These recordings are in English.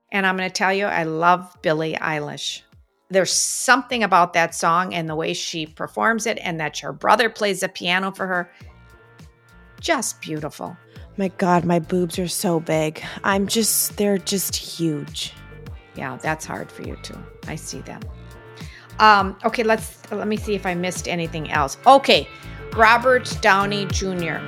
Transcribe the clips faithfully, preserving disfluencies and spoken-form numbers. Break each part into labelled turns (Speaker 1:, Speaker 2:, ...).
Speaker 1: And I'm going to tell you, I love Billie Eilish. There's something about that song and the way she performs it, and that her brother plays the piano for her. Just beautiful.
Speaker 2: My God, my boobs are so big. I'm just, they're just huge.
Speaker 1: Yeah, that's hard for you too. I see that. Um, okay, let's, let me see if I missed anything else. Okay, Robert Downey Junior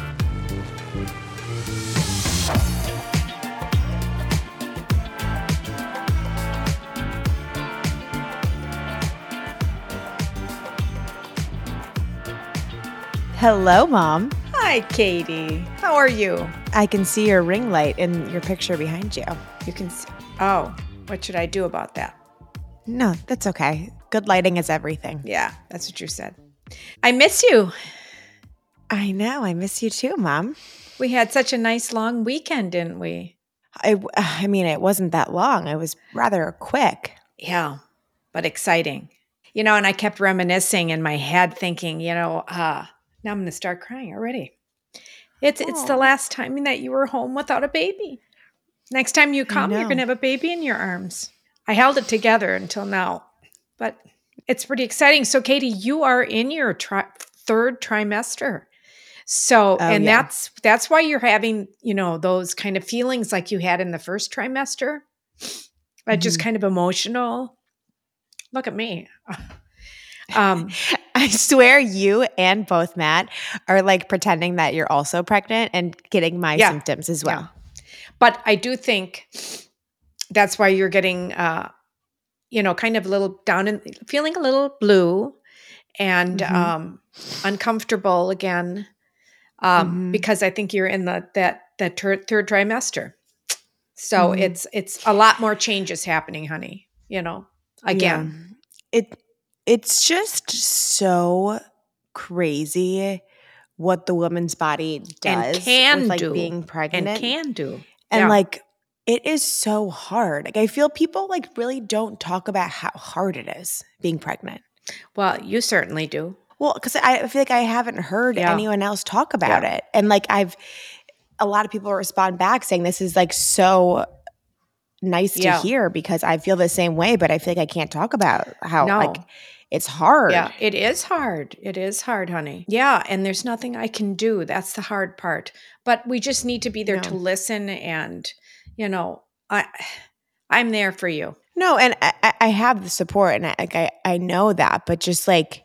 Speaker 2: Hello, Mom.
Speaker 1: Hi, Katie. How are you?
Speaker 2: I can see your ring light in your picture behind you.
Speaker 1: You can see. Oh, what should I do about that?
Speaker 2: No, that's okay. Good lighting is everything.
Speaker 1: Yeah, that's what you said. I miss you.
Speaker 2: I know. I miss you too, Mom.
Speaker 1: We had such a nice long weekend, didn't we?
Speaker 2: I, I mean, it wasn't that long. It was rather quick.
Speaker 1: Yeah, but exciting. You know, and I kept reminiscing in my head thinking, you know, uh, now I'm going to start crying already. It's, it's the last time that you were home without a baby. Next time you come, you're going to have a baby in your arms. I held it together until now, but it's pretty exciting. So, Katie, you are in your tri- third trimester. So,
Speaker 2: Oh,
Speaker 1: and
Speaker 2: yeah.
Speaker 1: that's that's why you're having, you know, those kind of feelings like you had in the first trimester, uh, just
Speaker 2: Mhm.
Speaker 1: kind of emotional. Look at me. Um,
Speaker 2: I swear you and both Matt are like pretending that you're also pregnant and getting my
Speaker 1: Yeah.
Speaker 2: symptoms as well.
Speaker 1: Yeah. But I do think that's why you're getting, uh, you know, kind of a little down and feeling a little blue and
Speaker 2: Mhm.
Speaker 1: um, uncomfortable again, um,
Speaker 2: Mhm.
Speaker 1: because I think you're in the that that ter- third trimester. So
Speaker 2: Mhm.
Speaker 1: it's it's a lot more changes happening, honey. You know, again.
Speaker 2: Yeah. It it's just so crazy what the woman's body
Speaker 1: And
Speaker 2: does
Speaker 1: can
Speaker 2: with like
Speaker 1: do.
Speaker 2: being pregnant.
Speaker 1: And can do.
Speaker 2: And
Speaker 1: Yeah.
Speaker 2: like it is so hard. Like I feel people like really don't talk about how hard it is being pregnant.
Speaker 1: Well, you certainly do.
Speaker 2: Well, because I feel like I haven't heard
Speaker 1: Yeah.
Speaker 2: anyone else talk about
Speaker 1: Yeah.
Speaker 2: it. And like I've a lot of people respond back saying this is like so nice
Speaker 1: Yeah.
Speaker 2: to hear because I feel the same way, but I feel like I can't talk about how
Speaker 1: No.
Speaker 2: like it's hard.
Speaker 1: Yeah, it is hard. It is hard, honey. Yeah, and there's nothing I can do. That's the hard part. But we just need to be there
Speaker 2: No.
Speaker 1: to listen, and you know, I I'm there for you.
Speaker 2: No, and I, I- I have the support and I, like I, I know that, but just like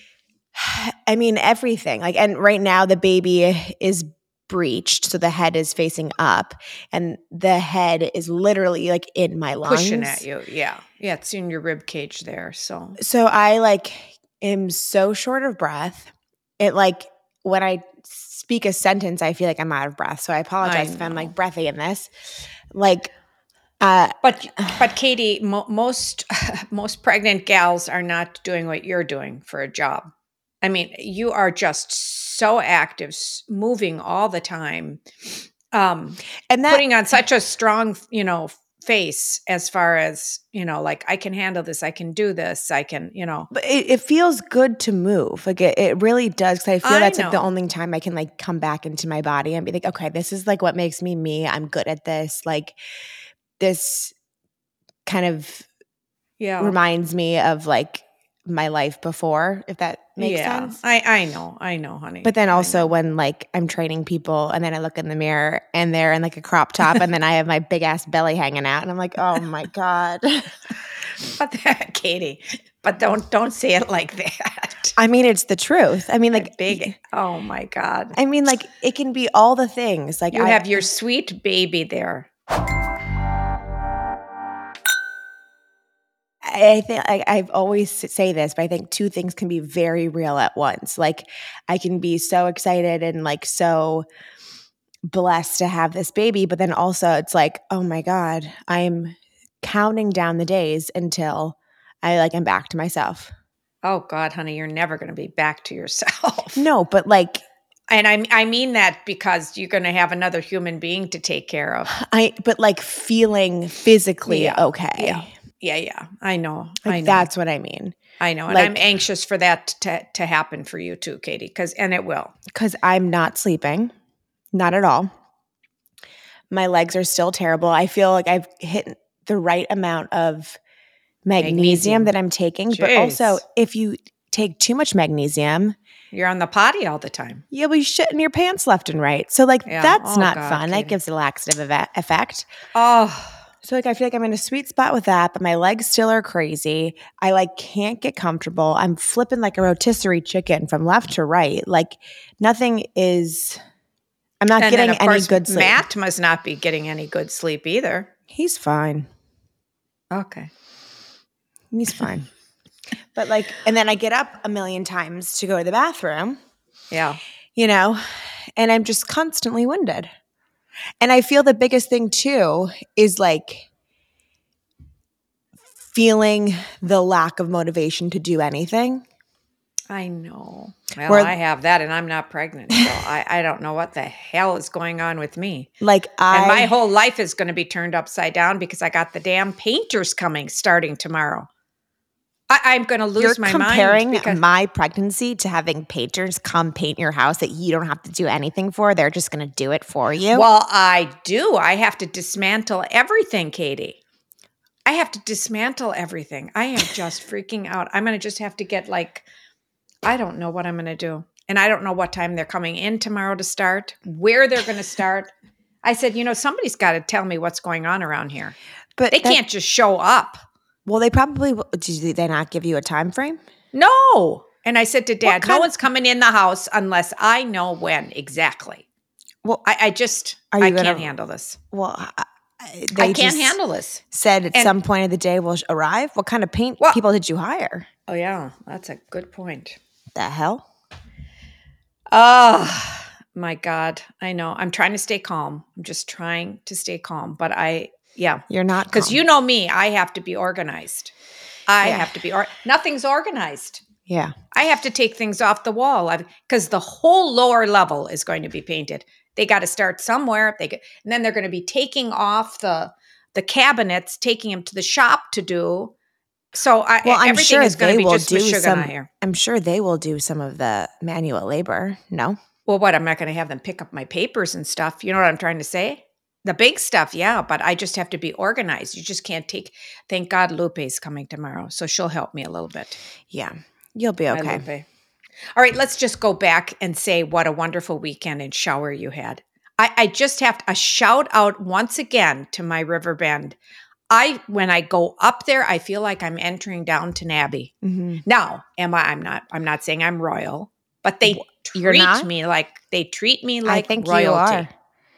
Speaker 2: I mean everything. Like and right now the baby is breached, so the head is facing up and the head is literally like in my lungs.
Speaker 1: Pushing at you. Yeah. Yeah, it's in your rib cage there. So
Speaker 2: So I like am so short of breath. It like when I speak a sentence, I feel like I'm out of breath. So I apologize
Speaker 1: I
Speaker 2: if I'm
Speaker 1: know.
Speaker 2: like breathy in this. Like, uh,
Speaker 1: But but Katie, mo- most most pregnant gals are not doing what you're doing for a job. I mean, you are just so active, s- moving all the time, um,
Speaker 2: and that
Speaker 1: putting on such a strong, you know, face as far as, you know, like I can handle this, I can do this, I can, you know.
Speaker 2: but it, it feels good to move. Like it, it really does. Cause I feel
Speaker 1: I
Speaker 2: that's like the
Speaker 1: know.
Speaker 2: only time I can like come back into my body and be like, okay, this is like what makes me me. I'm good at this. Like this kind of
Speaker 1: Yeah.
Speaker 2: reminds me of like my life before, if that makes
Speaker 1: yeah.
Speaker 2: sense.
Speaker 1: I I know. I know, honey.
Speaker 2: But then
Speaker 1: I
Speaker 2: also
Speaker 1: know.
Speaker 2: when like I'm training people and then I look in the mirror and they're in like a crop top and then I have my big ass belly hanging out and I'm like, oh my God.
Speaker 1: But that, Katie, but don't don't say it like that.
Speaker 2: I mean, it's the truth. I mean,
Speaker 1: Like
Speaker 2: like
Speaker 1: big. Oh my God.
Speaker 2: I mean, like it can be all the things. Like
Speaker 1: You
Speaker 2: I
Speaker 1: have your sweet baby there.
Speaker 2: I think I, I've always say this, but I think two things can be very real at once. Like I can be so excited and like so blessed to have this baby, but then also it's like, oh my God, I'm counting down the days until I like am back to myself.
Speaker 1: Oh God, honey, you're never going to be back to yourself.
Speaker 2: No, but like
Speaker 1: And I I mean that because you're going to have another human being to take care of.
Speaker 2: I but like feeling physically
Speaker 1: Yeah,
Speaker 2: okay.
Speaker 1: Yeah. Yeah, yeah. I know.
Speaker 2: Like
Speaker 1: I know.
Speaker 2: that's what I mean.
Speaker 1: I know. And
Speaker 2: like-
Speaker 1: I'm anxious for that to to happen for you too, Katie, cuz and it will.
Speaker 2: Cuz I'm not sleeping. Not at all. My legs are still terrible. I feel like I've hit the right amount of magnesium, magnesium. that I'm taking. Jeez. But also, if you take too much magnesium,
Speaker 1: you're on the potty all the time.
Speaker 2: You'll be shitting your pants left and right. So like yeah. that's oh, not God, fun. Katie. That gives a laxative effect.
Speaker 1: Oh.
Speaker 2: So like I feel like I'm in a sweet spot with that, but my legs still are crazy. I like can't get comfortable. I'm flipping like a rotisserie chicken from left to right. Like nothing is I'm not
Speaker 1: and
Speaker 2: getting
Speaker 1: then, of
Speaker 2: any
Speaker 1: course,
Speaker 2: good sleep.
Speaker 1: Matt must not be getting any good sleep either.
Speaker 2: He's fine.
Speaker 1: Okay.
Speaker 2: He's fine. But like, and then I get up a million times to go to the bathroom.
Speaker 1: Yeah.
Speaker 2: You know, and I'm just constantly winded. And I feel the biggest thing too is like feeling the lack of motivation to do anything.
Speaker 1: I know. Well, Where, I have that and I'm not pregnant. So I, I don't know what the hell is going on with me.
Speaker 2: Like I.
Speaker 1: And my whole life is going to be turned upside down because I got the damn painters coming starting tomorrow. I, I'm going to lose
Speaker 2: You're
Speaker 1: my
Speaker 2: comparing
Speaker 1: mind. Comparing
Speaker 2: my pregnancy to having painters come paint your house that you don't have to do anything for. They're just going to do it for you.
Speaker 1: Well, I do. I have to dismantle everything, Katie. I have to dismantle everything. I am just freaking out. I'm going to just have to get like, I don't know what I'm going to do. And I don't know what time they're coming in tomorrow to start, where they're going to start. I said, you know, somebody's got to tell me what's going on around here. But they that- can't just show up.
Speaker 2: Well, they probably – did they not give you a time frame?
Speaker 1: No. And I said to Dad, no one's coming in the house unless I know when exactly. Well, I, I just – I gonna, can't handle this.
Speaker 2: Well, I,
Speaker 1: they I can't handle this.
Speaker 2: Said at and, some point of the day we'll arrive. What kind of paint well, people did you hire?
Speaker 1: Oh, yeah. That's a good point.
Speaker 2: The hell?
Speaker 1: Oh, my God. I know. I'm trying to stay calm. I'm just trying to stay calm. But I – Yeah.
Speaker 2: You're not.
Speaker 1: Because you know me, I have to be organized. I yeah. have to be, or- nothing's organized.
Speaker 2: Yeah.
Speaker 1: I have to take things off the wall because the whole lower level is going to be painted. They got to start somewhere. They get, and then they're going to be taking off the the cabinets, taking them to the shop to do. So I,
Speaker 2: well, I'm
Speaker 1: everything
Speaker 2: sure
Speaker 1: is going
Speaker 2: they
Speaker 1: to be
Speaker 2: will
Speaker 1: just
Speaker 2: do
Speaker 1: with
Speaker 2: some,
Speaker 1: here.
Speaker 2: I'm sure they will do some of the manual labor. No?
Speaker 1: Well, what? I'm not going to have them pick up my papers and stuff. You know what I'm trying to say? The big stuff, yeah, but I just have to be organized. You just can't take, thank God Lupe's coming tomorrow, so she'll help me a little bit.
Speaker 2: Yeah, you'll be okay.
Speaker 1: All right, let's just go back and say what a wonderful weekend and shower you had. I, I just have to, a shout out once again to my Riverbend. I, when I go up there, I feel like I'm entering Downton Abbey. Mm-hmm. Now, am I, I'm not, I'm not saying I'm royal, but they
Speaker 2: You're
Speaker 1: treat
Speaker 2: not?
Speaker 1: me like, they treat me like
Speaker 2: I think
Speaker 1: royalty.
Speaker 2: You are.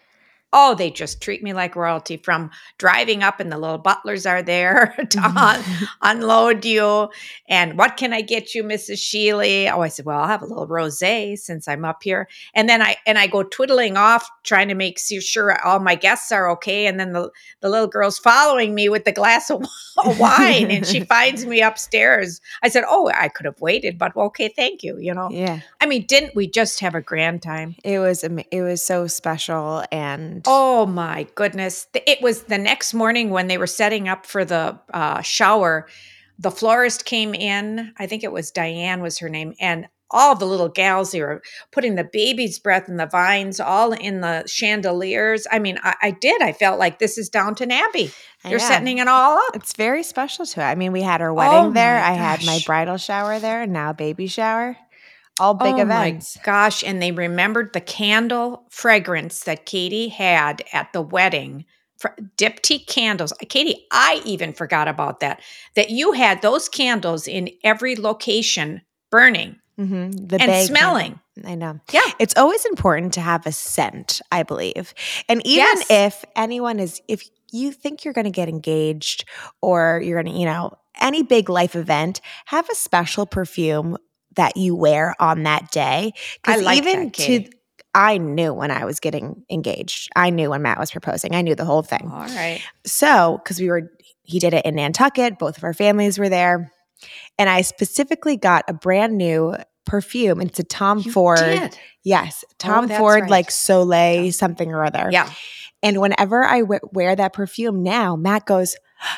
Speaker 1: Oh, they just treat me like royalty, from driving up and the little butlers are there to un- unload you. And what can I get you, Missus Sheely? Oh, I said, well, I'll have a little rosé since I'm up here. And then I and I go twiddling off, trying to make sure all my guests are okay. And then the, the little girl's following me with the glass of wine, and she finds me upstairs. I said, oh, I could have waited, but okay, thank you. You know,
Speaker 2: yeah.
Speaker 1: I mean, didn't we just have a grand time?
Speaker 2: It was it was so special. And
Speaker 1: oh my goodness. It was the next morning when they were setting up for the uh, shower. The florist came in. I think it was Diane was her name. And all the little gals, they were putting the baby's breath in the vines, all in the chandeliers. I mean, I, I did. I felt like this is Downton Abbey. They're setting it all up.
Speaker 2: It's very special to it. I mean, we had our wedding
Speaker 1: oh
Speaker 2: there.
Speaker 1: I
Speaker 2: gosh. had my bridal shower there, and now baby shower. All big
Speaker 1: oh
Speaker 2: events.
Speaker 1: My gosh. And they remembered the candle fragrance that Katie had at the wedding. Diptyque candles. Katie, I even forgot about that. That you had those candles in every location burning
Speaker 2: mm-hmm. the
Speaker 1: and smelling.
Speaker 2: Candle. I know.
Speaker 1: Yeah.
Speaker 2: It's always important to have a scent, I believe. And even
Speaker 1: yes.
Speaker 2: if anyone is, if you think you're going to get engaged or you're going to, you know, any big life event, have a special perfume that you wear on that day. Because
Speaker 1: like
Speaker 2: even
Speaker 1: that, Katie.
Speaker 2: to, I knew when I was getting engaged. I knew when Matt was proposing. I knew the whole thing.
Speaker 1: All right.
Speaker 2: So, because we were, he did it in Nantucket. Both of our families were there. And I specifically got a brand new perfume. It's a Tom
Speaker 1: you
Speaker 2: Ford.
Speaker 1: Did.
Speaker 2: Yes. Tom
Speaker 1: oh,
Speaker 2: Ford,
Speaker 1: right.
Speaker 2: like Soleil,
Speaker 1: yeah.
Speaker 2: something or other.
Speaker 1: Yeah.
Speaker 2: And whenever I w- wear that perfume now, Matt goes,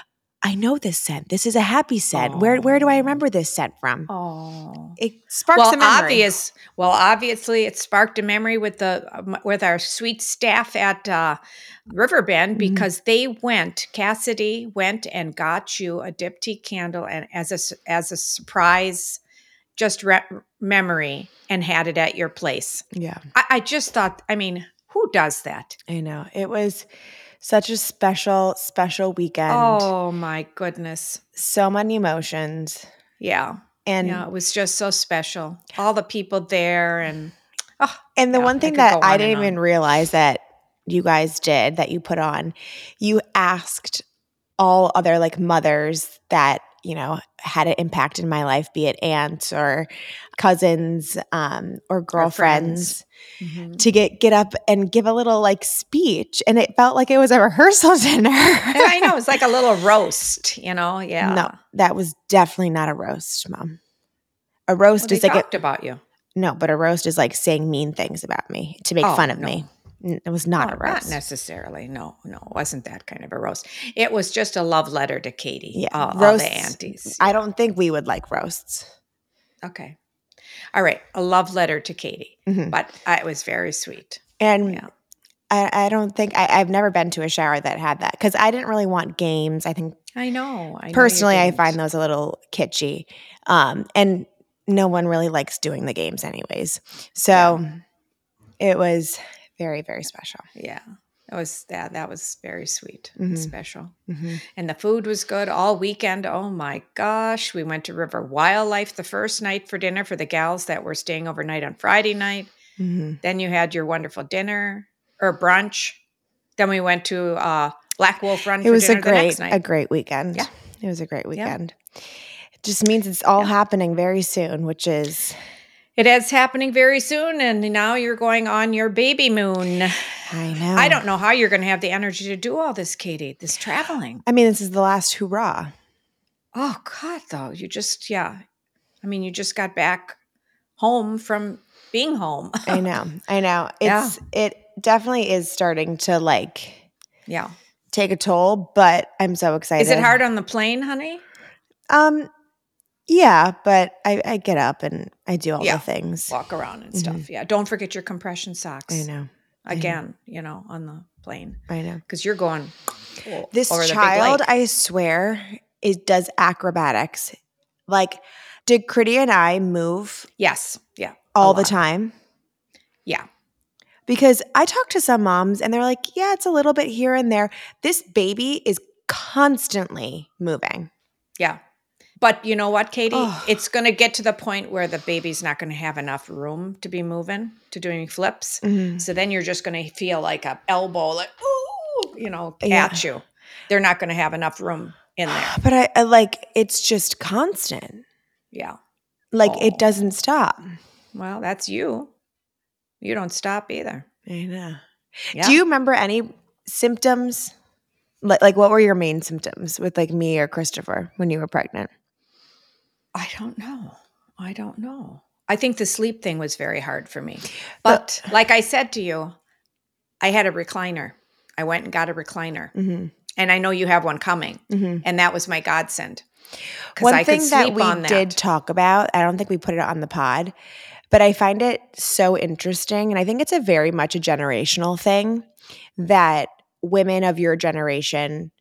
Speaker 2: I know this scent. This is a happy scent. Oh. Where where do I remember this scent from?
Speaker 1: Oh,
Speaker 2: it sparks
Speaker 1: well,
Speaker 2: a memory.
Speaker 1: Obvious. Well, obviously, it sparked a memory with the with our sweet staff at uh, Riverbend, mm-hmm. because they went. Cassidy went and got you a diptyque candle, and as a as a surprise, just re- memory, and had it at your place.
Speaker 2: Yeah,
Speaker 1: I, I just thought. I mean, who does that?
Speaker 2: I know it was such a special, special weekend.
Speaker 1: Oh my goodness.
Speaker 2: So many emotions.
Speaker 1: Yeah.
Speaker 2: And
Speaker 1: yeah, it was just so special. All the people there and oh,
Speaker 2: And the
Speaker 1: yeah,
Speaker 2: one thing
Speaker 1: I
Speaker 2: that I didn't
Speaker 1: on.
Speaker 2: even realize that you guys did, that you put on, you asked all other like mothers that, you know, had an impact in my life, be it aunts or cousins um, or girlfriends, mm-hmm. to get get up and give a little like speech. And it felt like it was a rehearsal dinner.
Speaker 1: I know. It's like a little roast, you know? Yeah.
Speaker 2: No, that was definitely not a roast, Mom. A roast
Speaker 1: well,
Speaker 2: is like
Speaker 1: talked
Speaker 2: a,
Speaker 1: about you.
Speaker 2: No, but a roast is like saying mean things about me to make
Speaker 1: oh,
Speaker 2: fun of
Speaker 1: no.
Speaker 2: me. It was not
Speaker 1: no,
Speaker 2: a roast.
Speaker 1: Not necessarily. No, no, it wasn't that kind of a roast. It was just a love letter to Katie.
Speaker 2: Yeah,
Speaker 1: all,
Speaker 2: roasts,
Speaker 1: all the aunties.
Speaker 2: I don't think we would like roasts.
Speaker 1: Okay. All right. A love letter to Katie. Mm-hmm. But uh, it was very sweet.
Speaker 2: And
Speaker 1: yeah.
Speaker 2: I, I don't think I, I've never been to a shower that had that because I didn't really want games. I think
Speaker 1: I know. I
Speaker 2: personally,
Speaker 1: know
Speaker 2: I find those a little kitschy. Um, and no one really likes doing the games anyways. So yeah. It was very, very special.
Speaker 1: Yeah. It was that that was very sweet, mm-hmm. special. Mm-hmm. And the food was good all weekend. Oh my gosh. We went to River Wildlife the first night for dinner for the gals that were staying overnight on Friday night. Mm-hmm. Then you had your wonderful dinner or brunch. Then we went to uh, Black Wolf Run
Speaker 2: it
Speaker 1: for
Speaker 2: was
Speaker 1: dinner
Speaker 2: a great,
Speaker 1: the next night.
Speaker 2: A great weekend.
Speaker 1: Yeah.
Speaker 2: It was a great weekend. Yeah. It just means it's all yeah. happening very soon, which is...
Speaker 1: It is happening very soon, and now you're going on your baby moon.
Speaker 2: I know.
Speaker 1: I don't know how you're going to have the energy to do all this, Katie, this traveling.
Speaker 2: I mean, this is the last hurrah.
Speaker 1: Oh, God, though. You just, yeah. I mean, you just got back home from being home.
Speaker 2: I know. I know. It's yeah. It definitely is starting to, like,
Speaker 1: yeah,
Speaker 2: take a toll, but I'm so excited.
Speaker 1: Is it hard on the plane, honey?
Speaker 2: Um. Yeah, but I, I get up and I do all
Speaker 1: yeah.
Speaker 2: the things.
Speaker 1: Walk around and stuff. Mm-hmm. Yeah. Don't forget your compression socks.
Speaker 2: I know.
Speaker 1: Again,
Speaker 2: I know.
Speaker 1: you know, on the plane.
Speaker 2: I know.
Speaker 1: Because you're going oh,
Speaker 2: This
Speaker 1: over
Speaker 2: child,
Speaker 1: the big lake.
Speaker 2: I swear, it does acrobatics. Like, did Critty and I move?
Speaker 1: Yes. Yeah.
Speaker 2: All the time?
Speaker 1: Yeah.
Speaker 2: Because I talk to some moms and they're like, yeah, it's a little bit here and there. This baby is constantly moving.
Speaker 1: Yeah. But you know what, Katie? Oh. It's going to get to the point where the baby's not going to have enough room to be moving, to doing flips. Mm-hmm. So then you're just going to feel like an elbow, like, ooh, you know,
Speaker 2: yeah.
Speaker 1: at you. They're not going to have enough room in there.
Speaker 2: But I, I like, it's just constant.
Speaker 1: Yeah.
Speaker 2: Like,
Speaker 1: oh.
Speaker 2: it doesn't stop.
Speaker 1: Well, that's you. You don't stop either.
Speaker 2: I know.
Speaker 1: Yeah.
Speaker 2: Do you remember any symptoms? Like, like, what were your main symptoms with, like, me or Christopher when you were pregnant?
Speaker 1: I don't know. I don't know. I think the sleep thing was very hard for me. But, but like I said to you, I had a recliner. I went and got a recliner. Mm-hmm. And I know you have one coming. Mm-hmm. And that was my godsend.
Speaker 2: One
Speaker 1: I
Speaker 2: thing
Speaker 1: could
Speaker 2: that
Speaker 1: sleep
Speaker 2: we
Speaker 1: on that.
Speaker 2: did talk about, I don't think we put it on the pod, but I find it so interesting. And I think it's a very much a generational thing that women of your generation,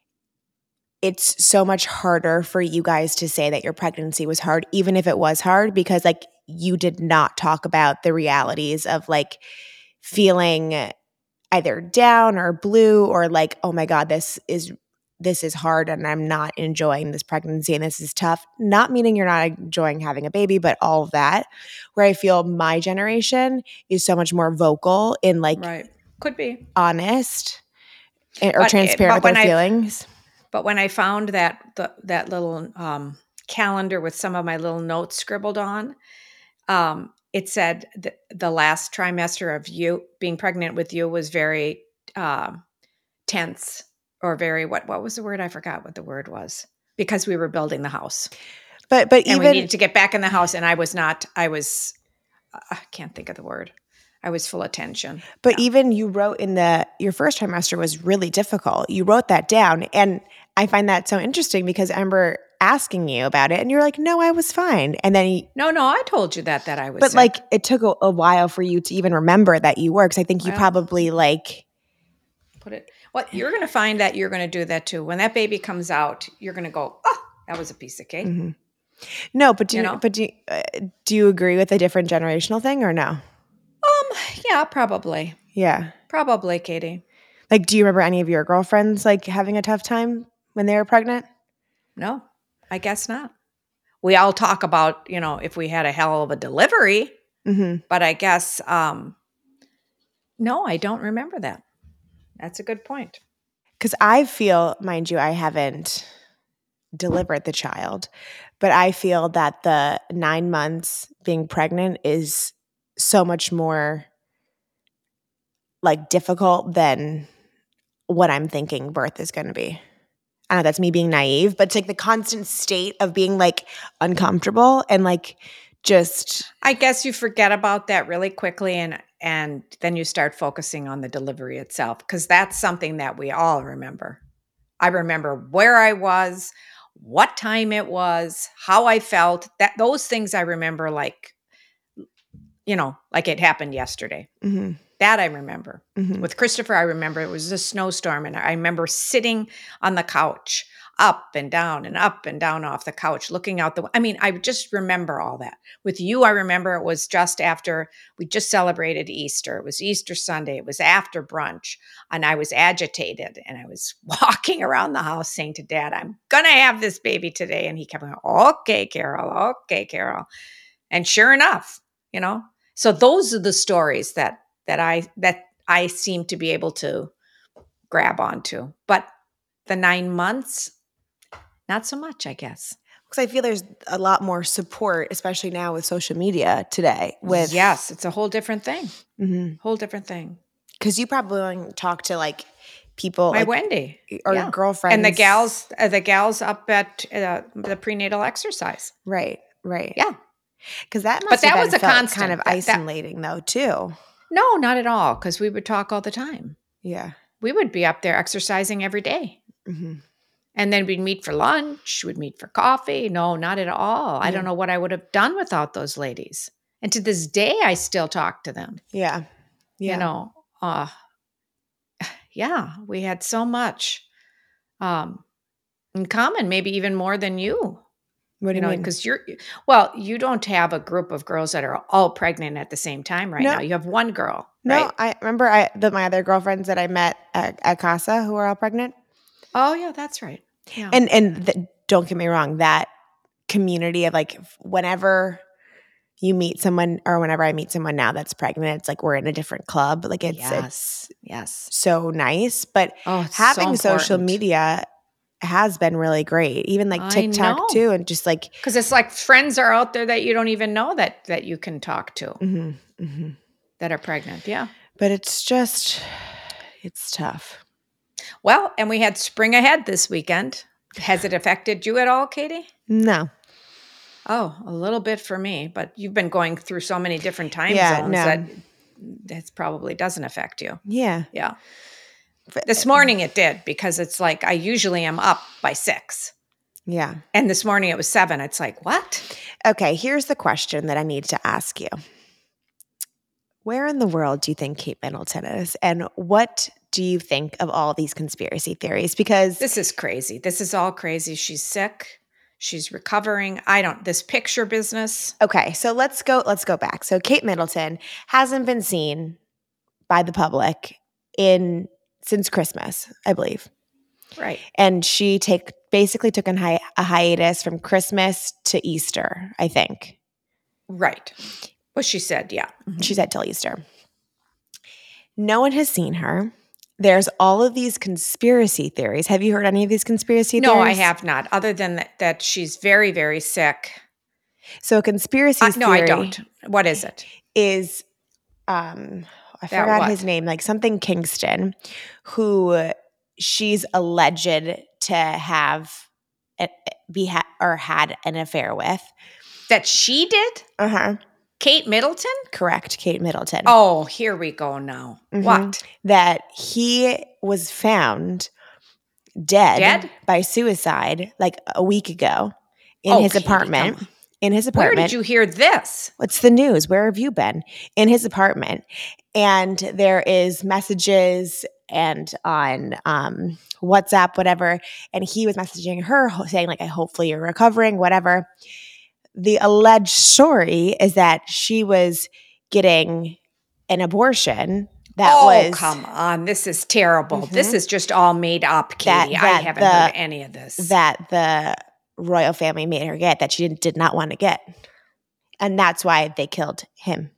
Speaker 2: it's so much harder for you guys to say that your pregnancy was hard, even if it was hard, because like you did not talk about the realities of like feeling either down or blue or like, oh my God, this is this is hard and I'm not enjoying this pregnancy and this is tough. Not meaning you're not enjoying having a baby, but all of that, where I feel my generation is so much more vocal in like
Speaker 1: right. Could be
Speaker 2: honest or
Speaker 1: but,
Speaker 2: transparent
Speaker 1: but
Speaker 2: with their
Speaker 1: I,
Speaker 2: feelings.
Speaker 1: But when I found that the, that little um, calendar with some of my little notes scribbled on, um, it said that the last trimester of you being pregnant with you was very uh, tense or very what what was the word? I forgot what the word was because we were building the house.
Speaker 2: But but
Speaker 1: and
Speaker 2: even
Speaker 1: we needed to get back in the house, and I was not. I was I can't think of the word. I was full of tension.
Speaker 2: But
Speaker 1: yeah.
Speaker 2: even you wrote in the your first trimester was really difficult. You wrote that down, and I find that so interesting because I remember asking you about it and you're like, no, I was fine. And then you,
Speaker 1: No, no, I told you that, that I was
Speaker 2: but
Speaker 1: sick.
Speaker 2: like it took a, a while for you to even remember that you were, because I think you
Speaker 1: Well,
Speaker 2: probably like
Speaker 1: put it, well, you're going to find that you're going to do that too. When that baby comes out, you're going to go, oh, that was a piece of cake.
Speaker 2: mm-hmm. No, but do
Speaker 1: You
Speaker 2: you,
Speaker 1: know?
Speaker 2: but do you, uh, do you agree with a different generational thing or no?
Speaker 1: Um, yeah, probably.
Speaker 2: Yeah.
Speaker 1: Probably, Katie.
Speaker 2: Like, do you remember any of your girlfriends like having a tough time when they were pregnant?
Speaker 1: No, I guess not. We all talk about, you know, if we had a hell of a delivery,
Speaker 2: Mm-hmm.
Speaker 1: but I guess, um, no, I don't remember that. That's a good point.
Speaker 2: Because I feel, mind you, I haven't delivered the child, but I feel that the nine months being pregnant is so much more like difficult than what I'm thinking birth is going to be. I know that's me being naive, but it's like the constant state of being like uncomfortable and like just
Speaker 1: I guess you forget about that really quickly and and then you start focusing on the delivery itself because that's something that we all remember. I remember where I was, what time it was, how I felt. That those things I remember like you know, like it happened yesterday.
Speaker 2: mm-hmm,
Speaker 1: That I remember.
Speaker 2: mm-hmm.
Speaker 1: With Christopher, I remember it was a snowstorm, and I remember sitting on the couch, up and down and up and down off the couch, looking out the. I mean, I just remember all that. With you, I remember it was just after we just celebrated Easter. It was Easter Sunday. It was after brunch, and I was agitated, and I was walking around the house saying to Dad, "I'm gonna have this baby today," and he kept going, "Okay, Carol. Okay, Carol," and sure enough, you know. So those are the stories that that I that I seem to be able to grab onto. But the nine months, not so much, I guess.
Speaker 2: Because I feel there's a lot more support, especially now with social media today. With
Speaker 1: yes, it's a whole different thing.
Speaker 2: mm-hmm.
Speaker 1: Whole different thing.
Speaker 2: Because you probably talk to like people,
Speaker 1: My
Speaker 2: like,
Speaker 1: Wendy
Speaker 2: or
Speaker 1: yeah.
Speaker 2: girlfriends,
Speaker 1: and the gals, uh, the gals up at uh, the prenatal exercise.
Speaker 2: Right, right,
Speaker 1: yeah.
Speaker 2: Because that must
Speaker 1: but
Speaker 2: have
Speaker 1: that
Speaker 2: been
Speaker 1: was a
Speaker 2: felt
Speaker 1: constant.
Speaker 2: kind of
Speaker 1: that,
Speaker 2: isolating,
Speaker 1: that,
Speaker 2: though, too.
Speaker 1: No, not at all. Because we would talk all the time.
Speaker 2: Yeah,
Speaker 1: we would be up there exercising every day.
Speaker 2: mm-hmm.
Speaker 1: And then we'd meet for lunch, we'd meet for coffee. No, not at all. I
Speaker 2: yeah.
Speaker 1: don't know what I would have done without those ladies. And to this day, I still talk to them.
Speaker 2: Yeah. Yeah.
Speaker 1: You know, uh, yeah, we had so much um, in common, maybe even more than you.
Speaker 2: What do you,
Speaker 1: you know,
Speaker 2: mean?
Speaker 1: Because you're, well, you don't have a group of girls that are all pregnant at the same time right
Speaker 2: no.
Speaker 1: now. You have one girl,
Speaker 2: no,
Speaker 1: right?
Speaker 2: I remember I the, my other girlfriends that I met at, at Casa who are all pregnant.
Speaker 1: Oh, yeah, that's right. Yeah.
Speaker 2: And and the, don't get me wrong, that community of like whenever you meet someone or whenever I meet someone now that's pregnant, it's like we're in a different club. Like it's
Speaker 1: yes,
Speaker 2: it's
Speaker 1: yes,
Speaker 2: so nice. But
Speaker 1: oh,
Speaker 2: having
Speaker 1: so
Speaker 2: social media has been really great. Even like TikTok too, and just like
Speaker 1: because it's like friends are out there that you don't even know that that you can talk to
Speaker 2: mm-hmm, mm-hmm.
Speaker 1: that are pregnant. Yeah,
Speaker 2: but it's just it's tough.
Speaker 1: Well, and we had spring ahead this weekend. Has it affected you at all, Katie?
Speaker 2: No.
Speaker 1: Oh, a little bit for me, but you've been going through so many different time
Speaker 2: yeah,
Speaker 1: zones
Speaker 2: no.
Speaker 1: that it probably doesn't affect you.
Speaker 2: Yeah.
Speaker 1: Yeah. This morning it did because it's like I usually am up by six.
Speaker 2: Yeah.
Speaker 1: And this morning it was seven. It's like, what?
Speaker 2: Okay, here's the question that I need to ask you. Where in the world do you think Kate Middleton is? And what do you think of all these conspiracy theories? Because
Speaker 1: this is crazy. This is all crazy. She's sick. She's recovering. I don't, this picture business.
Speaker 2: Okay, so let's go, let's go back. So Kate Middleton hasn't been seen by the public in since Christmas, I believe.
Speaker 1: Right.
Speaker 2: And she take basically took an hi- a hiatus from Christmas to Easter, I think.
Speaker 1: Right. Well, she said, yeah.
Speaker 2: Mm-hmm. She said till Easter. No one has seen her. There's all of these conspiracy theories. Have you heard any of these conspiracy
Speaker 1: no,
Speaker 2: theories?
Speaker 1: No, I have not, other than that, that she's very, very sick.
Speaker 2: So a conspiracy
Speaker 1: uh,
Speaker 2: theory.
Speaker 1: No, I don't. What is it?
Speaker 2: Is, um, I
Speaker 1: that
Speaker 2: forgot
Speaker 1: what?
Speaker 2: his name, like something Kingston, who she's alleged to have be ha- or had an affair with.
Speaker 1: That she did?
Speaker 2: Uh-huh.
Speaker 1: Kate Middleton?
Speaker 2: Correct, Kate Middleton.
Speaker 1: Oh, here we go now. Mm-hmm. What?
Speaker 2: That he was found dead,
Speaker 1: Dead?
Speaker 2: by suicide like a week ago in
Speaker 1: Oh,
Speaker 2: his
Speaker 1: Katie,
Speaker 2: apartment.
Speaker 1: come on.
Speaker 2: In his
Speaker 1: Where
Speaker 2: apartment.
Speaker 1: did you hear this?
Speaker 2: What's the news? Where have you been? In his apartment. And there is messages and on um, WhatsApp, whatever. And he was messaging her saying like, I hopefully you're recovering, whatever. The alleged story is that she was getting an abortion that
Speaker 1: oh,
Speaker 2: was
Speaker 1: come on. This is terrible.
Speaker 2: Mhm.
Speaker 1: This is just all made up,
Speaker 2: that
Speaker 1: Katie. I
Speaker 2: that
Speaker 1: haven't
Speaker 2: the
Speaker 1: heard any of this.
Speaker 2: that the royal family made her get that she did, did not want to get. And that's why they killed him.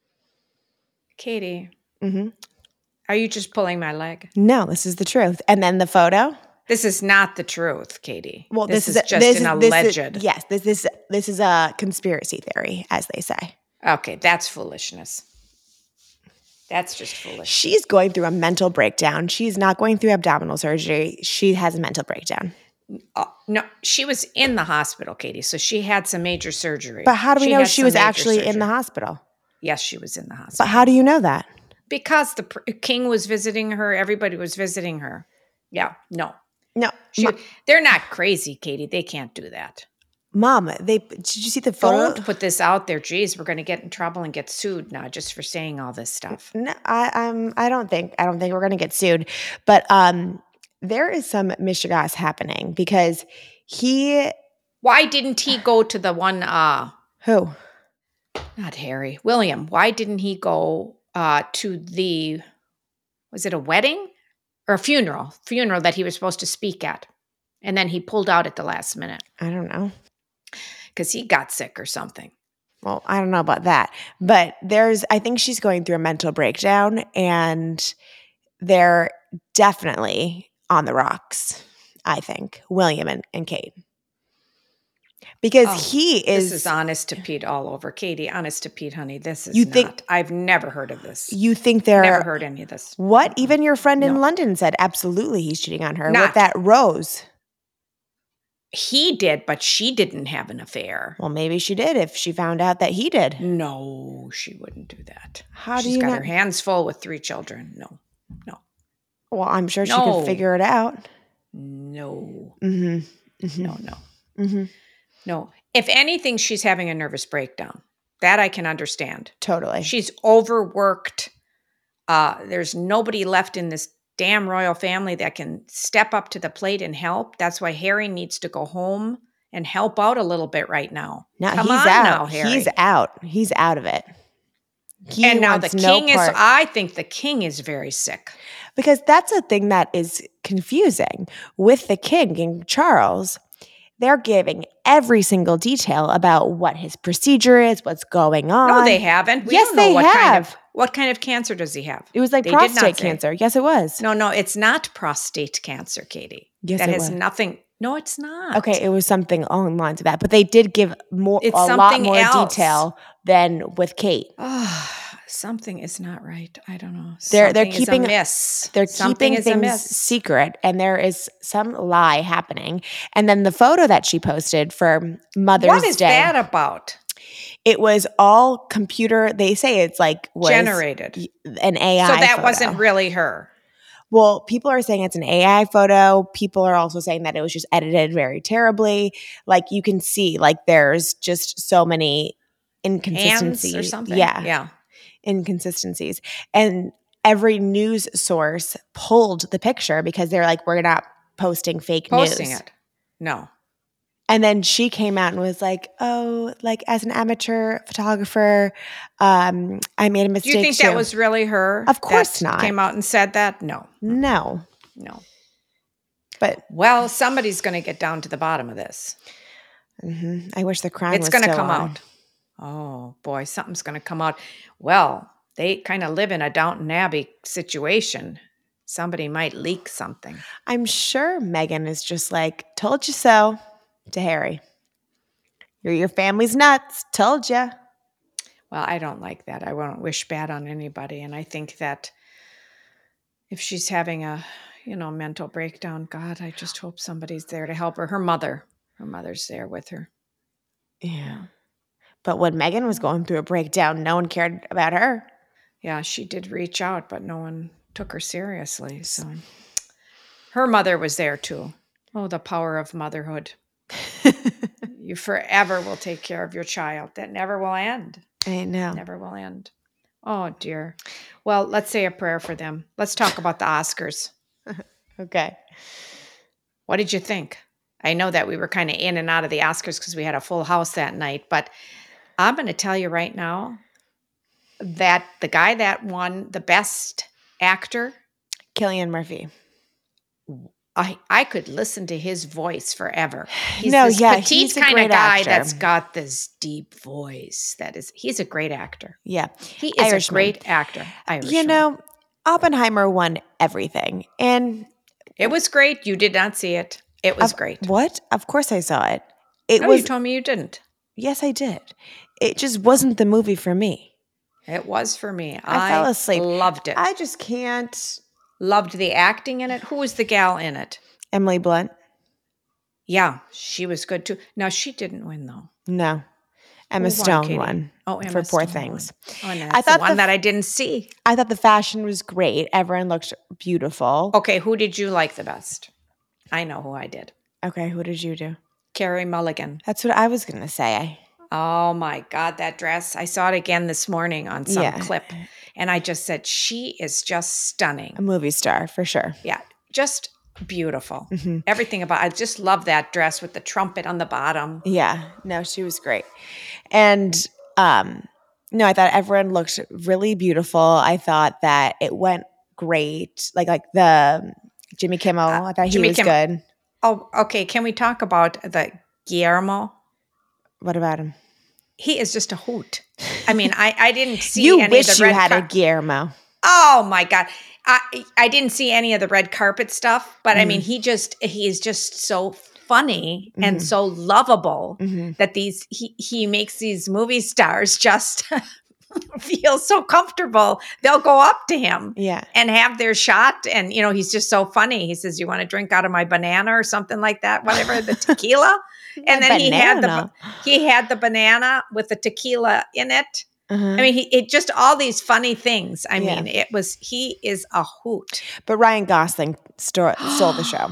Speaker 1: Katie,
Speaker 2: Mm-hmm.
Speaker 1: are you just pulling my leg?
Speaker 2: No, this is the truth. And then the photo.
Speaker 1: This is not the truth, Katie.
Speaker 2: Well,
Speaker 1: this,
Speaker 2: this,
Speaker 1: is,
Speaker 2: is,
Speaker 1: just
Speaker 2: this
Speaker 1: an
Speaker 2: is, this
Speaker 1: alleged.
Speaker 2: Is, yes, this is this is a conspiracy theory, as they say.
Speaker 1: Okay, that's foolishness. That's just foolish.
Speaker 2: She's going through a mental breakdown. She's not going through abdominal surgery. She has a mental breakdown.
Speaker 1: Uh, no, she was in the hospital, Katie. So she had some major surgery.
Speaker 2: But how do we
Speaker 1: she
Speaker 2: know
Speaker 1: had
Speaker 2: she
Speaker 1: some
Speaker 2: was
Speaker 1: major
Speaker 2: actually
Speaker 1: surgery.
Speaker 2: in the hospital?
Speaker 1: Yes, she was in the hospital.
Speaker 2: But how do you know that?
Speaker 1: Because the pr- king was visiting her. Everybody was visiting her. Yeah, no.
Speaker 2: No,
Speaker 1: She,
Speaker 2: Ma-
Speaker 1: they're not crazy, Katie. They can't do that.
Speaker 2: Mom, they did you see the photo?
Speaker 1: Don't put this out there. Geez, we're going to get in trouble and get sued now just for saying all this stuff.
Speaker 2: No, I um I don't think I don't think we're gonna get sued. But um there is some mishigas happening because he
Speaker 1: Why didn't he go to the one, uh,
Speaker 2: who?
Speaker 1: not Harry, William, why didn't he go uh, to the, was it a wedding or a funeral? Funeral that he was supposed to speak at. And then he pulled out at the last minute
Speaker 2: I don't know.
Speaker 1: because he got sick or something.
Speaker 2: Well, I don't know about that. But there's I think she's going through a mental breakdown and they're definitely on the rocks, I think, William and, and Kate. Because
Speaker 1: Oh,
Speaker 2: he is
Speaker 1: This is honest to Pete all over. Katie, honest to Pete, honey. This is
Speaker 2: You
Speaker 1: not.
Speaker 2: think-
Speaker 1: I've never heard of this.
Speaker 2: you think they're
Speaker 1: Never heard any of this.
Speaker 2: What? Even your friend in
Speaker 1: No.
Speaker 2: London said absolutely he's cheating on her
Speaker 1: Not.
Speaker 2: with that Rose.
Speaker 1: He did, but she didn't have an affair.
Speaker 2: Well, maybe she did if she found out that he did.
Speaker 1: No, she wouldn't do that.
Speaker 2: How do
Speaker 1: She's
Speaker 2: you
Speaker 1: got
Speaker 2: not-
Speaker 1: her hands full with three children. No, no,
Speaker 2: Well, I'm sure she
Speaker 1: No.
Speaker 2: could figure it out.
Speaker 1: no,
Speaker 2: Mm-hmm. Mm-hmm.
Speaker 1: no, no,
Speaker 2: Mm-hmm.
Speaker 1: no. If anything, she's having a nervous breakdown. That I can understand.
Speaker 2: Totally.
Speaker 1: She's overworked. Uh, there's nobody left in this damn royal family that can step up to the plate and help. That's why Harry needs to go home and help out a little bit right now.
Speaker 2: no,
Speaker 1: Come
Speaker 2: he's
Speaker 1: on
Speaker 2: out.
Speaker 1: now, Harry.
Speaker 2: He's out. He's out of it. He
Speaker 1: and now the
Speaker 2: wants no
Speaker 1: king is,
Speaker 2: part-
Speaker 1: I think the king is very sick.
Speaker 2: Because that's a thing that is confusing with the king, King Charles. They're giving every single detail about what his procedure is, what's going on.
Speaker 1: No, they haven't. We
Speaker 2: Yes,
Speaker 1: don't know
Speaker 2: they
Speaker 1: what kind of
Speaker 2: have.
Speaker 1: what kind of cancer does he have.
Speaker 2: It was like
Speaker 1: They did not
Speaker 2: prostate
Speaker 1: say.
Speaker 2: cancer. Yes, it was.
Speaker 1: No, no, it's not prostate cancer, Katie.
Speaker 2: Yes,
Speaker 1: that
Speaker 2: it
Speaker 1: has
Speaker 2: was.
Speaker 1: nothing. No, it's not.
Speaker 2: Okay, it was something along the lines of that, but they did give more
Speaker 1: It's
Speaker 2: a lot
Speaker 1: something
Speaker 2: more
Speaker 1: else.
Speaker 2: detail than with Kate.
Speaker 1: Oh, something is not right. I don't know.
Speaker 2: They're- they're
Speaker 1: Something
Speaker 2: keeping-
Speaker 1: is amiss.
Speaker 2: They're
Speaker 1: Something
Speaker 2: keeping
Speaker 1: is
Speaker 2: things
Speaker 1: amiss.
Speaker 2: secret, and there is some lie happening. And then the photo that she posted for Mother's
Speaker 1: What is
Speaker 2: Day,
Speaker 1: that about?
Speaker 2: it was all computer. They say it's like was
Speaker 1: Generated.
Speaker 2: an A I.
Speaker 1: So that
Speaker 2: photo.
Speaker 1: wasn't really her.
Speaker 2: Well, people are saying it's an A I photo. People are also saying that it was just edited very terribly. Like you can see, like there's just so many inconsistencies
Speaker 1: Hands or something.
Speaker 2: Yeah,
Speaker 1: Yeah.
Speaker 2: inconsistencies. And every news source pulled the picture because they're like, we're not posting fake
Speaker 1: Posting
Speaker 2: news.
Speaker 1: it. No.
Speaker 2: And then she came out and was like, oh, like as an amateur photographer, um, I made a
Speaker 1: Do
Speaker 2: mistake.
Speaker 1: you think
Speaker 2: too.
Speaker 1: that was really her?
Speaker 2: Of course
Speaker 1: that
Speaker 2: not.
Speaker 1: Came out and said that? No.
Speaker 2: No.
Speaker 1: No.
Speaker 2: But
Speaker 1: Well, somebody's going to get down to the bottom of this.
Speaker 2: mhm, I wish the crown
Speaker 1: It's
Speaker 2: was
Speaker 1: going to
Speaker 2: still
Speaker 1: come
Speaker 2: on.
Speaker 1: out. Oh, boy, something's going to come out. Well, they kind of live in a Downton Abbey situation. Somebody might leak something.
Speaker 2: I'm sure Meghan is just like, told you so to Harry. Your, your family's nuts. Told you.
Speaker 1: Well, I don't like that. I won't wish bad on anybody. And I think that if she's having a, you know, mental breakdown, God, I just hope somebody's there to help her. Her mother. Her mother's there with her.
Speaker 2: Yeah. But when Meghan was going through a breakdown, no one cared about her.
Speaker 1: Yeah, she did reach out, but no one took her seriously. So Her mother was there too. Oh, the power of motherhood. You forever will take care of your child. That never will end.
Speaker 2: I know.
Speaker 1: Never will end. Oh, dear. Well, let's say a prayer for them. Let's talk about the Oscars.
Speaker 2: Okay.
Speaker 1: What did you think? I know that we were kind of in and out of the Oscars because we had a full house that night, but I'm going to tell you right now that the guy that won the best actor,
Speaker 2: Cillian Murphy.
Speaker 1: I, I could listen to his voice forever. He's
Speaker 2: No,
Speaker 1: this
Speaker 2: yeah,
Speaker 1: petite
Speaker 2: he's a
Speaker 1: kind of
Speaker 2: great
Speaker 1: guy
Speaker 2: actor.
Speaker 1: that's got this deep voice. That is, he's a great actor.
Speaker 2: Yeah.
Speaker 1: He is
Speaker 2: Irishman.
Speaker 1: a great actor. Irishman.
Speaker 2: You know, Oppenheimer won everything. And
Speaker 1: it was great. You did not see it. It was
Speaker 2: of,
Speaker 1: great.
Speaker 2: What? Of course I saw it. It
Speaker 1: Oh,
Speaker 2: was
Speaker 1: you told me you didn't.
Speaker 2: Yes, I did. It just wasn't the movie for me.
Speaker 1: It was for me.
Speaker 2: I,
Speaker 1: I
Speaker 2: fell asleep.
Speaker 1: Loved it.
Speaker 2: I just can't.
Speaker 1: Loved the acting in it. Who was the gal in it?
Speaker 2: Emily Blunt.
Speaker 1: Yeah, she was good too. No, she didn't win though.
Speaker 2: No. Emma
Speaker 1: Who
Speaker 2: Stone
Speaker 1: Katie?
Speaker 2: won.
Speaker 1: Oh, Emma
Speaker 2: for Poor
Speaker 1: Stone
Speaker 2: Things.
Speaker 1: won. Oh, no,
Speaker 2: I
Speaker 1: that's
Speaker 2: thought
Speaker 1: the one
Speaker 2: the,
Speaker 1: that I didn't see.
Speaker 2: I thought the fashion was great. Everyone looked beautiful.
Speaker 1: Okay, who did you like the best? I know who I did.
Speaker 2: Okay, who did you do?
Speaker 1: Carrie Mulligan.
Speaker 2: That's what I was going to say.
Speaker 1: Oh my God, that dress. I saw it again this morning on some
Speaker 2: Yeah.
Speaker 1: clip. And I just said, she is just stunning.
Speaker 2: A movie star, for sure.
Speaker 1: Yeah, just beautiful.
Speaker 2: Mm-hmm.
Speaker 1: Everything about I just love that dress with the trumpet on the bottom.
Speaker 2: Yeah, no, she was great. And um, no, I thought everyone looked really beautiful. I thought that it went great. Like like the Jimmy Kimmel,
Speaker 1: Uh,
Speaker 2: I thought he
Speaker 1: Jimmy
Speaker 2: was
Speaker 1: Kimmel.
Speaker 2: good.
Speaker 1: Oh, okay. Can we talk about the Guillermo?
Speaker 2: What about him?
Speaker 1: He is just a hoot. I mean, I, I didn't see
Speaker 2: You
Speaker 1: any
Speaker 2: wish
Speaker 1: of the
Speaker 2: you
Speaker 1: red
Speaker 2: had
Speaker 1: car-
Speaker 2: a Guillermo.
Speaker 1: Oh my God. I I didn't see any of the red carpet stuff, but
Speaker 2: Mhm.
Speaker 1: I mean, he just he's just so funny
Speaker 2: Mhm.
Speaker 1: and so lovable
Speaker 2: Mhm.
Speaker 1: that these he he makes these movie stars just feel so comfortable. They'll go up to him
Speaker 2: Yeah.
Speaker 1: and have their shot. And, you know, he's just so funny. He says, you want to drink out of my banana or something like that, whatever, the tequila. And then he had the
Speaker 2: Banana.
Speaker 1: he had the banana with the tequila in it.
Speaker 2: Uh-huh.
Speaker 1: I mean, he it just all these funny things. I
Speaker 2: Yeah.
Speaker 1: mean, it was he is a hoot.
Speaker 2: But Ryan Gosling sto- stole the show.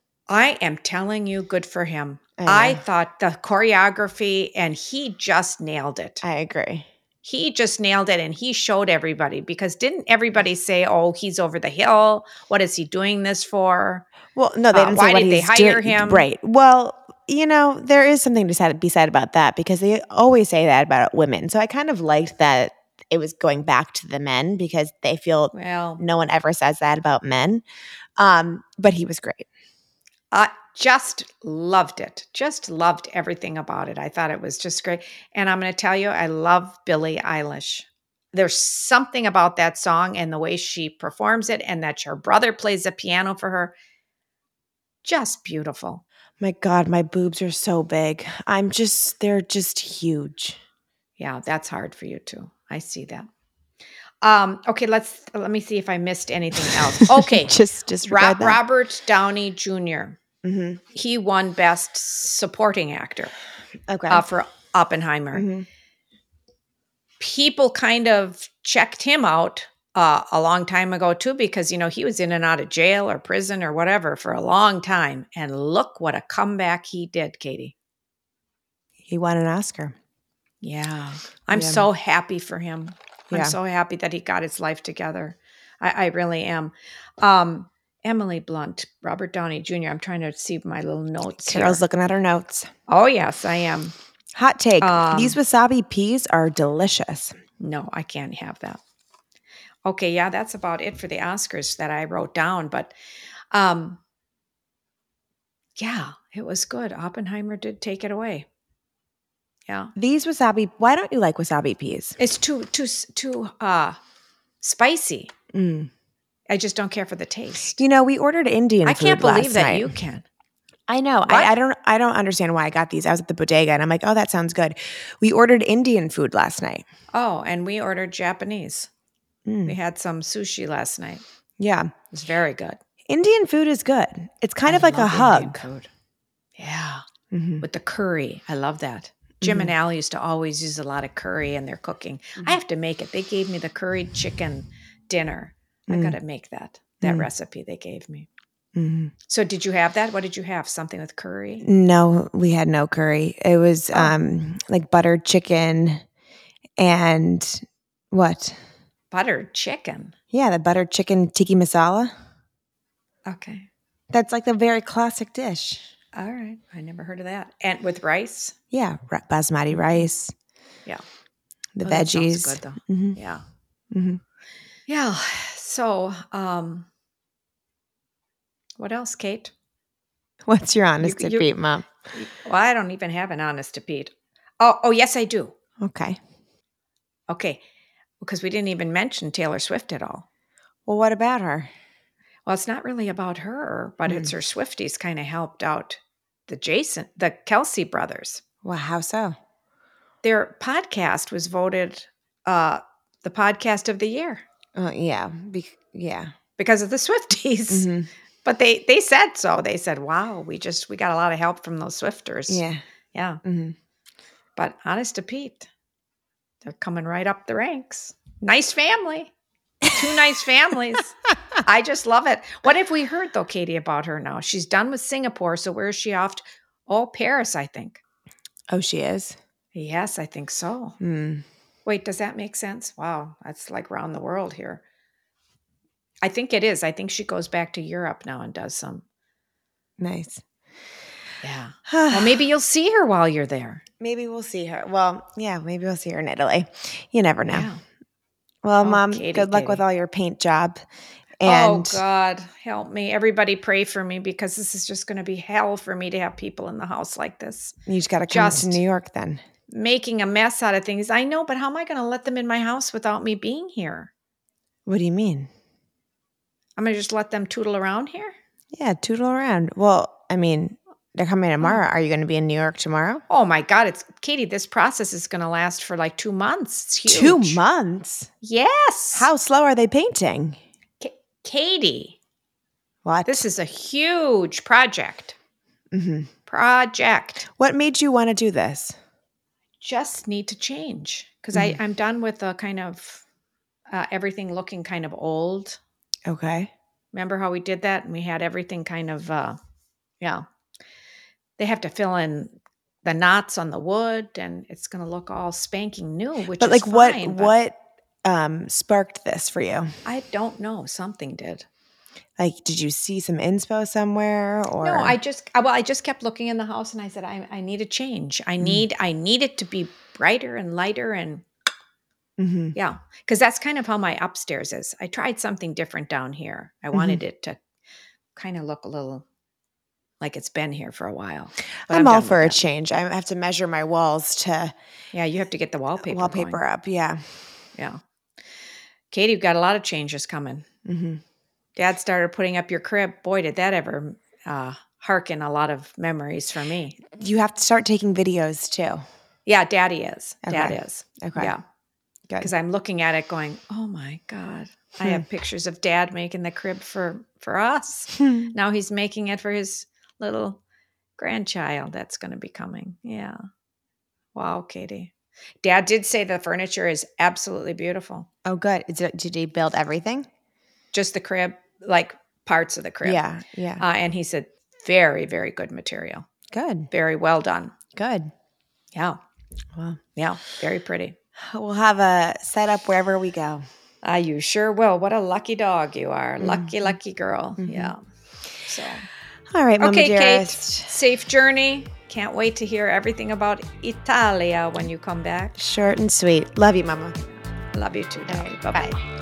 Speaker 1: I am telling you, good for him.
Speaker 2: I
Speaker 1: I
Speaker 2: know.
Speaker 1: thought the choreography, and he just nailed it.
Speaker 2: I agree.
Speaker 1: He just nailed it, and he showed everybody, because didn't everybody say, oh, he's over the hill? What is he doing this for?
Speaker 2: Well, no, they
Speaker 1: Uh,
Speaker 2: didn't
Speaker 1: why
Speaker 2: say what
Speaker 1: did they
Speaker 2: he's
Speaker 1: hire
Speaker 2: doing.
Speaker 1: him?
Speaker 2: Right. Well, you know, there is something to said, be said about that, because they always say that about women. So I kind of liked that it was going back to the men, because they feel
Speaker 1: Well,
Speaker 2: no one ever says that about men. Um, but he was great.
Speaker 1: I just loved it. Just loved everything about it. I thought it was just great. And I'm going to tell you, I love Billie Eilish. There's something about that song and the way she performs it, and that her brother plays the piano for her. Just beautiful.
Speaker 2: My God, my boobs are so big. I'm just, they're just huge.
Speaker 1: Yeah, that's hard for you too. I see that. Um, okay, let's let me see if I missed anything else. Okay.
Speaker 2: just, just
Speaker 1: Rob, Robert Downey Junior
Speaker 2: Mm-hmm.
Speaker 1: He won Best Supporting Actor
Speaker 2: Okay.
Speaker 1: uh, for Oppenheimer.
Speaker 2: Mm-hmm.
Speaker 1: People kind of checked him out uh, a long time ago too, because, you know, he was in and out of jail or prison or whatever for a long time. And look what a comeback he did, Katie.
Speaker 2: He won an Oscar.
Speaker 1: Yeah. I'm
Speaker 2: Yeah.
Speaker 1: so happy for him. I'm
Speaker 2: Yeah.
Speaker 1: so happy that he got his life together. I, I really am. Um, Emily Blunt, Robert Downey Junior I'm trying to see my little notes
Speaker 2: Carol's
Speaker 1: here.
Speaker 2: looking at her notes.
Speaker 1: Oh, yes, I am.
Speaker 2: Hot take.
Speaker 1: Um,
Speaker 2: These wasabi peas are delicious.
Speaker 1: No, I can't have that. Okay, yeah, that's about it for the Oscars that I wrote down. But um, yeah, it was good. Oppenheimer did take it away. Yeah.
Speaker 2: These wasabi, why don't you like wasabi peas?
Speaker 1: It's too, too, too uh, spicy.
Speaker 2: Mm.
Speaker 1: I just don't care for the taste.
Speaker 2: You know, we ordered Indian
Speaker 1: I
Speaker 2: food
Speaker 1: can't believe
Speaker 2: last
Speaker 1: that
Speaker 2: night.
Speaker 1: you can.
Speaker 2: I know.
Speaker 1: What?
Speaker 2: I, I don't I don't understand why I got these. I was at the bodega and I'm like, oh, that sounds good. We ordered Indian food last night.
Speaker 1: Oh, and we ordered Japanese.
Speaker 2: Mm.
Speaker 1: We had some sushi last night. It
Speaker 2: Yeah.
Speaker 1: was very good.
Speaker 2: Indian food is good. It's kind
Speaker 1: I
Speaker 2: of like a
Speaker 1: love
Speaker 2: hug.
Speaker 1: Indian food. Yeah.
Speaker 2: Mhm.
Speaker 1: With the curry. I love that. Jim and Al used to always use a lot of curry in their cooking. I have to make it. They gave me the curried chicken dinner. I
Speaker 2: Mm.
Speaker 1: got to make that, that
Speaker 2: Mm.
Speaker 1: recipe they gave me.
Speaker 2: Mm-hmm.
Speaker 1: So did you have that? What did you have? Something with curry?
Speaker 2: No, we had no curry. It was
Speaker 1: Oh.
Speaker 2: um, like buttered chicken and what?
Speaker 1: Buttered chicken.
Speaker 2: Yeah, the buttered chicken tiki masala.
Speaker 1: Okay.
Speaker 2: That's like a very classic dish.
Speaker 1: All right. I never heard of that. And with rice?
Speaker 2: Yeah, ra- basmati rice.
Speaker 1: Yeah.
Speaker 2: The
Speaker 1: Oh, that
Speaker 2: veggies.
Speaker 1: sounds good though.
Speaker 2: Mm-hmm.
Speaker 1: Yeah.
Speaker 2: Mm-hmm.
Speaker 1: Yeah. So, um, what else, Kate?
Speaker 2: What's your honest
Speaker 1: You-
Speaker 2: to
Speaker 1: you-
Speaker 2: Pete, Mom?
Speaker 1: Well, I don't even have an honest to Pete. Oh, oh, yes, I do.
Speaker 2: Okay.
Speaker 1: Okay. Because we didn't even mention Taylor Swift at all.
Speaker 2: Well, what about her?
Speaker 1: Well, it's not really about her, but
Speaker 2: Hmm.
Speaker 1: it's her Swifties kind of helped out the Jason, the Kelsey brothers.
Speaker 2: Well, how so?
Speaker 1: Their podcast was voted uh, the podcast of the year
Speaker 2: Uh, yeah. Be- yeah.
Speaker 1: because of the Swifties.
Speaker 2: Mm-hmm.
Speaker 1: But they they said so. They said, "Wow, we just we got a lot of help from those Swifters."
Speaker 2: Yeah.
Speaker 1: Yeah.
Speaker 2: Mm-hmm.
Speaker 1: But honest to Pete, they're coming right up the ranks. Nice family. Two nice families. I just love it. What have we heard, though, Katie, about her now? She's done with Singapore, so where is she off to? Oh, Paris, I think.
Speaker 2: Oh, she is?
Speaker 1: Yes, I think so.
Speaker 2: Mm.
Speaker 1: Wait, does that make sense? Wow, that's like around the world here. I think it is. I think she goes back to Europe now and does some.
Speaker 2: Nice.
Speaker 1: Yeah. Well, maybe you'll see her while you're there.
Speaker 2: Maybe we'll see her. Well, yeah, maybe we'll see her in Italy. You never know.
Speaker 1: Yeah.
Speaker 2: Well,
Speaker 1: Oh,
Speaker 2: Mom,
Speaker 1: Katie,
Speaker 2: good luck
Speaker 1: Katie.
Speaker 2: with all your paint job. And
Speaker 1: oh, God, help me. Everybody pray for me because this is just going to be hell for me to have people in the house like this.
Speaker 2: you just got to come
Speaker 1: Just-
Speaker 2: to New York then.
Speaker 1: Making a mess out of things. I know, but how am I going to let them in my house without me being here?
Speaker 2: What do you mean?
Speaker 1: I'm going to just let them tootle around here?
Speaker 2: Yeah, tootle around. Well, I mean, they're coming tomorrow. Are you going to be in New York tomorrow?
Speaker 1: Oh, my God. It's Katie, this process is going to last for like two months. It's huge.
Speaker 2: Two months?
Speaker 1: Yes.
Speaker 2: How slow are they painting?
Speaker 1: Ka- Katie,
Speaker 2: What?
Speaker 1: this is a huge project.
Speaker 2: Mm-hmm.
Speaker 1: Project.
Speaker 2: What made you want to do this?
Speaker 1: Just need to change because
Speaker 2: Mhm.
Speaker 1: I'm done with the kind of uh, everything looking kind of old.
Speaker 2: Okay.
Speaker 1: Remember how we did that and we had everything kind of, uh, yeah. They have to fill in the knots on the wood and it's going to look all spanking new, which
Speaker 2: But
Speaker 1: is
Speaker 2: like what
Speaker 1: fine, but
Speaker 2: what um sparked this for you?
Speaker 1: I don't know. Something did.
Speaker 2: Like did you see some inspo somewhere or
Speaker 1: No, I just, I- well, I just kept looking in the house and I said, I, I need a change. I
Speaker 2: Mm.
Speaker 1: need, I need it to be brighter and lighter and
Speaker 2: Mhm.
Speaker 1: yeah, because that's kind of how my upstairs is. I tried something different down here. I
Speaker 2: Mm-hmm.
Speaker 1: wanted it to kind of look a little like it's been here for a while. But
Speaker 2: I'm all
Speaker 1: done
Speaker 2: for a
Speaker 1: with that.
Speaker 2: change. I have to measure my walls to
Speaker 1: Yeah, you have to get the wallpaper.
Speaker 2: wallpaper
Speaker 1: going.
Speaker 2: up. Yeah.
Speaker 1: Yeah. Katie, you've got a lot of changes coming.
Speaker 2: Mm-hmm.
Speaker 1: Dad started putting up your crib. Boy, did that ever uh, harken a lot of memories for me.
Speaker 2: You have to start taking videos too.
Speaker 1: Yeah, Daddy is. Dad
Speaker 2: Okay.
Speaker 1: is.
Speaker 2: Okay.
Speaker 1: Yeah.
Speaker 2: Good.
Speaker 1: Because I'm looking at it going, oh my God. I
Speaker 2: Hmm.
Speaker 1: have pictures of Dad making the crib for, for us.
Speaker 2: Hmm.
Speaker 1: Now he's making it for his little grandchild that's going to be coming. Yeah. Wow, Katie. Dad did say the furniture is absolutely beautiful.
Speaker 2: Oh, good. Is it, did he build everything?
Speaker 1: Just the crib, like parts of the crib.
Speaker 2: Yeah. Yeah.
Speaker 1: Uh, and he said, very, very good material.
Speaker 2: Good.
Speaker 1: Very well done.
Speaker 2: Good.
Speaker 1: Yeah.
Speaker 2: Well,
Speaker 1: Yeah. Very pretty.
Speaker 2: we'll have a setup wherever we go.
Speaker 1: Ah, you sure will. What a lucky dog you are. Lucky,
Speaker 2: Mhm.
Speaker 1: lucky girl.
Speaker 2: Mhm.
Speaker 1: Yeah. So,
Speaker 2: All right, Mama
Speaker 1: okay,
Speaker 2: dearest.
Speaker 1: Kate. Safe journey. Can't wait to hear everything about Italia when you come back.
Speaker 2: Short and sweet. Love you, Mama.
Speaker 1: Love you too,
Speaker 2: All
Speaker 1: darling.
Speaker 2: right,
Speaker 1: Bye-bye.
Speaker 2: bye.